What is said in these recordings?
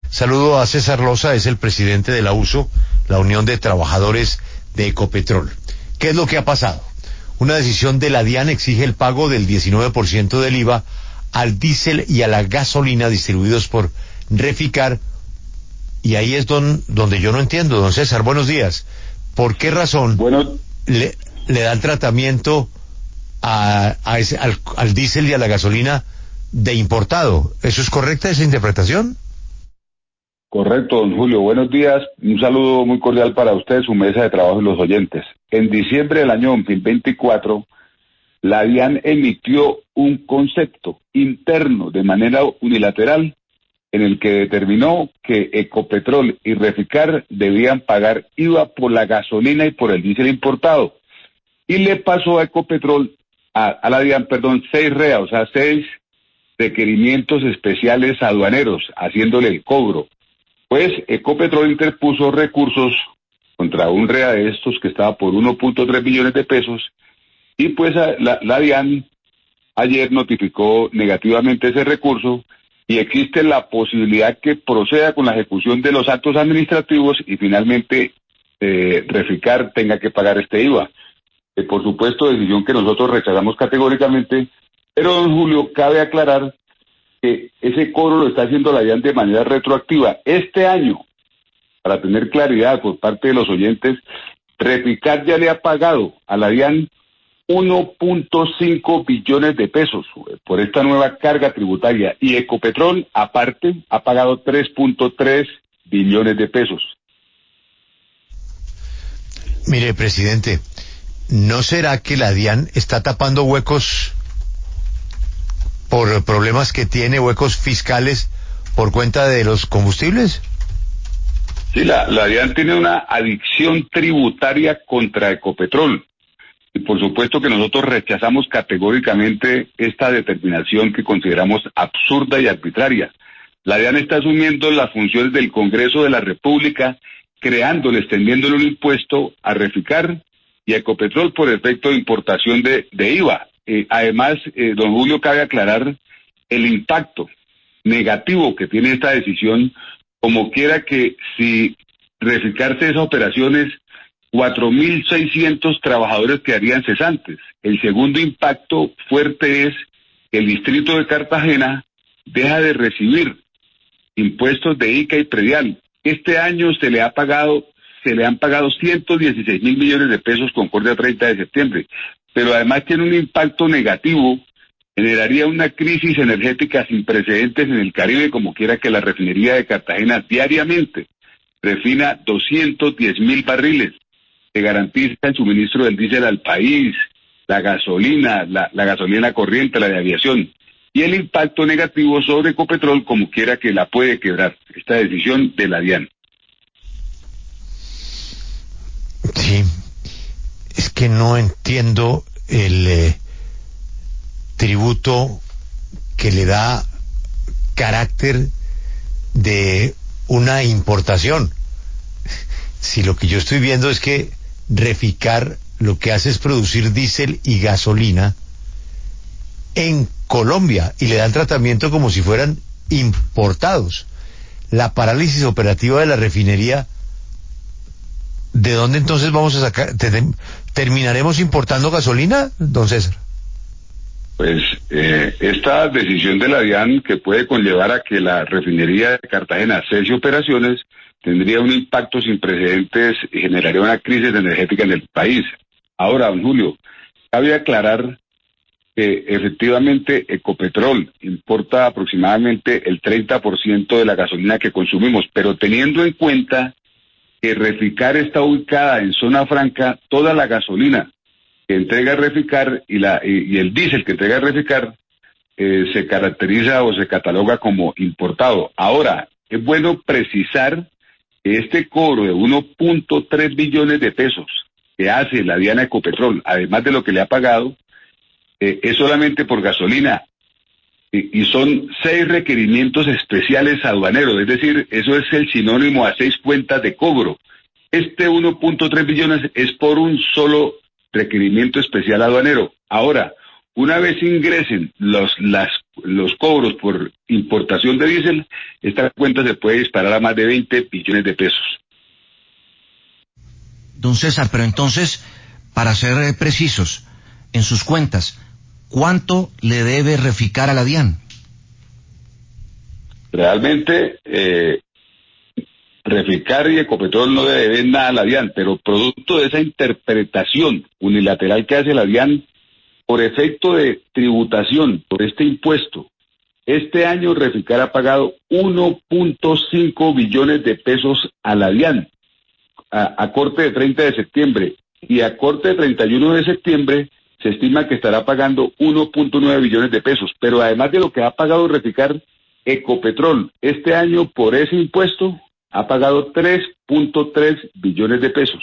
Saludo a César Loza, es el presidente de la USO, la Unión de Trabajadores de Ecopetrol. ¿Qué es lo que ha pasado? Una decisión de la DIAN exige el pago del 19% del IVA al diésel y a la gasolina distribuidos por Reficar, y ahí es donde yo no entiendo, don César, buenos días. ¿Por qué razón le dan tratamiento al diésel y a la gasolina de importado? ¿Eso es correcta, esa interpretación? Correcto, don Julio. Buenos días. Un saludo muy cordial para usted, su mesa de trabajo y los oyentes. En diciembre del año 2024, la DIAN emitió un concepto interno de manera unilateral en el que determinó que Ecopetrol y Reficar debían pagar IVA por la gasolina y por el diésel importado. Y le pasó a Ecopetrol, a la DIAN, 6 REA, o sea, 6 requerimientos especiales aduaneros, haciéndole el cobro. Pues Ecopetrol interpuso recursos contra un REA de estos que estaba por 1.3 billones de pesos, y pues la DIAN ayer notificó negativamente ese recurso, y existe la posibilidad que proceda con la ejecución de los actos administrativos y finalmente Reficar tenga que pagar este IVA. Por supuesto, decisión que nosotros rechazamos categóricamente, pero don Julio, cabe aclarar que ese cobro lo está haciendo la DIAN de manera retroactiva. Este año, para tener claridad por parte de los oyentes, Reficar ya le ha pagado a la DIAN 1.5 billones de pesos por esta nueva carga tributaria, y Ecopetrol, aparte, ha pagado 3.3 billones de pesos. Mire, presidente, ¿no será que la DIAN está tapando huecos por problemas que tiene, huecos fiscales por cuenta de los combustibles? Sí, la DIAN tiene una adicción tributaria contra Ecopetrol. Y por supuesto que nosotros rechazamos categóricamente esta determinación que consideramos absurda y arbitraria. La DIAN está asumiendo las funciones del Congreso de la República, creándole, extendiéndole un impuesto a Reficar y a Ecopetrol por efecto de importación de IVA. Además, don Julio, cabe aclarar el impacto negativo que tiene esta decisión, como quiera que si Reficar esas operaciones, 4.600 trabajadores quedarían cesantes. El segundo impacto fuerte es que el distrito de Cartagena deja de recibir impuestos de ICA y predial. Este año se le han pagado 116.000 millones de pesos con corte a 30 de septiembre, pero además tiene un impacto negativo, generaría una crisis energética sin precedentes en el Caribe, como quiera que la refinería de Cartagena diariamente refina 210.000 barriles, que garantiza el suministro del diésel al país, la gasolina, la gasolina corriente, la de aviación, y el impacto negativo sobre Ecopetrol, como quiera que la puede quebrar, esta decisión de la DIAN. Sí, es que no entiendo el tributo que le da carácter de una importación. Si lo que yo estoy viendo es que Reficar lo que hace es producir diésel y gasolina en Colombia y le dan tratamiento como si fueran importados. La parálisis operativa de la refinería, ¿de dónde entonces vamos a sacar? ¿Terminaremos importando gasolina, don César? Pues esta decisión de la DIAN, que puede conllevar a que la refinería de Cartagena cese operaciones, tendría un impacto sin precedentes y generaría una crisis energética en el país. Ahora, don Julio, cabe aclarar que efectivamente Ecopetrol importa aproximadamente el 30% de la gasolina que consumimos, pero teniendo en cuenta que Reficar está ubicada en zona franca, toda la gasolina que entrega Reficar y el diésel que entrega Reficar se caracteriza o se cataloga como importado. Ahora, es bueno precisar que este cobro de 1.3 billones de pesos que hace la DIAN a Ecopetrol, además de lo que le ha pagado, es solamente por gasolina, y son 6 requerimientos especiales aduaneros, es decir, eso es el sinónimo a 6 cuentas de cobro. Este 1.3 billones es por un solo requerimiento especial aduanero. Ahora, una vez ingresen los cobros por importación de diésel, esta cuenta se puede disparar a más de 20 billones de pesos. Don César, pero entonces, para ser precisos, en sus cuentas, ¿cuánto le debe Reficar a la DIAN? Realmente, Reficar y Ecopetrol no le deben nada a la DIAN, pero producto de esa interpretación unilateral que hace la DIAN, por efecto de tributación por este impuesto, este año Reficar ha pagado 1.5 billones de pesos a la DIAN, a corte de 30 de septiembre, y a corte de 31 de septiembre se estima que estará pagando 1.9 billones de pesos, pero además de lo que ha pagado Reficar, Ecopetrol este año por ese impuesto ha pagado 3.3 billones de pesos.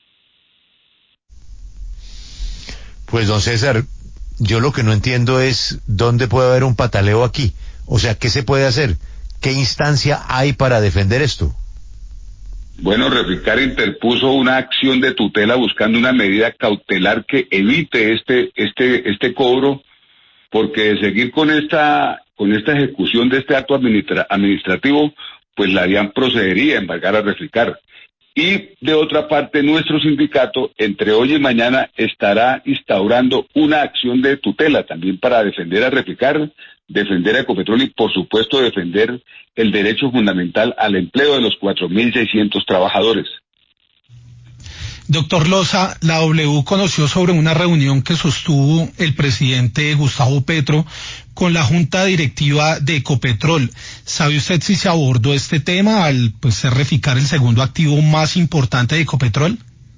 Pues don César, yo lo que no entiendo es dónde puede haber un pataleo aquí. O sea, ¿qué se puede hacer? ¿Qué instancia hay para defender esto? Bueno, Reficar interpuso una acción de tutela buscando una medida cautelar que evite este cobro, porque de seguir con esta ejecución de este acto administrativo, pues la DIAN procedería a embargar a Reficar. Y de otra parte, nuestro sindicato, entre hoy y mañana, estará instaurando una acción de tutela también para defender a Reficar, defender a Ecopetrol y, por supuesto, defender el derecho fundamental al empleo de los 4.600 trabajadores. Doctor Loza, la W conoció sobre una reunión que sostuvo el presidente Gustavo Petro con la junta directiva de Ecopetrol. ¿Sabe usted si se abordó este tema al ser Reficar el segundo activo más importante de Ecopetrol?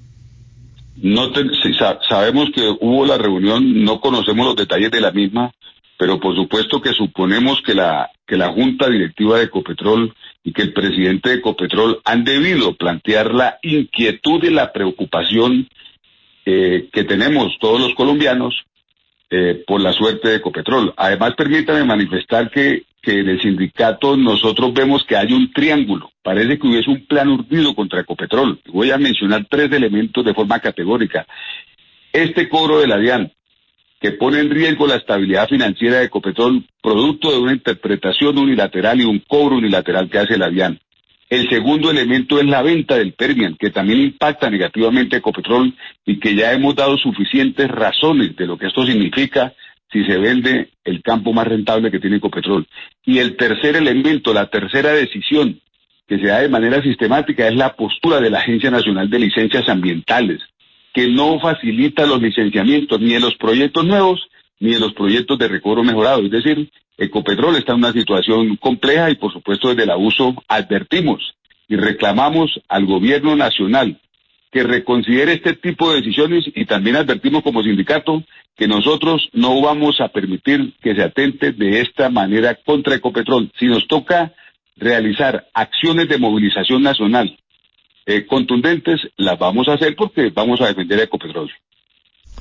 Sabemos que hubo la reunión, no conocemos los detalles de la misma, pero por supuesto que suponemos que la junta directiva de Ecopetrol y que el presidente de Ecopetrol han debido plantear la inquietud y la preocupación que tenemos todos los colombianos por la suerte de Ecopetrol. Además, permítame manifestar que en el sindicato nosotros vemos que hay un triángulo. Parece que hubiese un plan urdido contra Ecopetrol. Voy a mencionar 3 elementos de forma categórica. Este cobro de la DIAN, que pone en riesgo la estabilidad financiera de Ecopetrol, producto de una interpretación unilateral y un cobro unilateral que hace la DIAN. El segundo elemento es la venta del Permian, que también impacta negativamente a Ecopetrol y que ya hemos dado suficientes razones de lo que esto significa si se vende el campo más rentable que tiene Ecopetrol. Y el tercer elemento, la tercera decisión que se da de manera sistemática es la postura de la Agencia Nacional de Licencias Ambientales, que no facilita los licenciamientos ni de los proyectos nuevos ni de los proyectos de recobro mejorado. Es decir, Ecopetrol está en una situación compleja y por supuesto desde el abuso advertimos y reclamamos al gobierno nacional que reconsidere este tipo de decisiones y también advertimos como sindicato que nosotros no vamos a permitir que se atente de esta manera contra Ecopetrol. Si nos toca realizar acciones de movilización nacional contundentes, las vamos a hacer porque vamos a defender a Ecopetrol.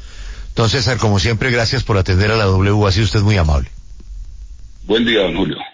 Don César, como siempre, gracias por atender a la W, ha sido usted muy amable. Buen día, don Julio.